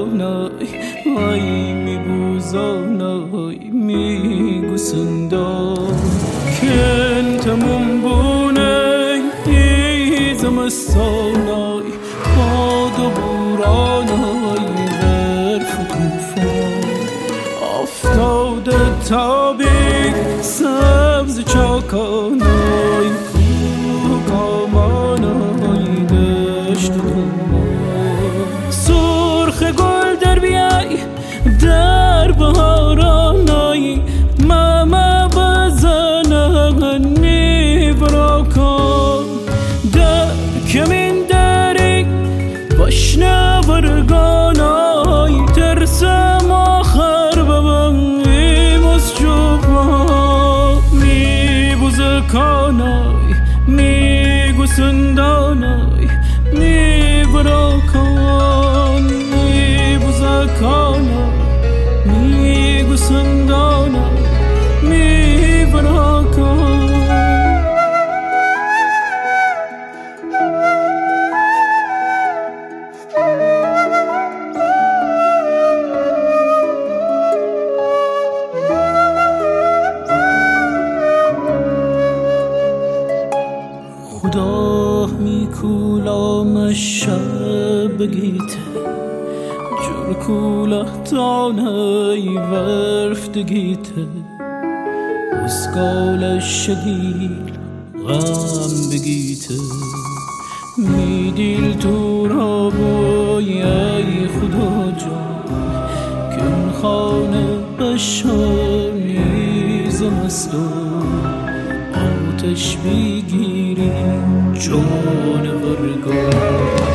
بارانای وای میبوزانای میگوسندای کن تموم بونه زمستانای باد و بورانای برف و توفان افتاده تابی سبز چاکانای کوه کامانای دشت و دنبال سرخ گل در بیای در بهارانای ماما بزننی براکان در کمین داری باشنا ورگانای ترسم آخر ببنیم از جوان میبوزکانای میگوسندانای میبراکان میبوزکانای میگوسندانای میبراکان خدا میکولام شب بگیته جور کوله تانه ورفتگیته اسکال شدیل غم بگیته میدیل تو را بای ای خدا جان کن خانه بشانی زمستون آتش بگیری جان ورگان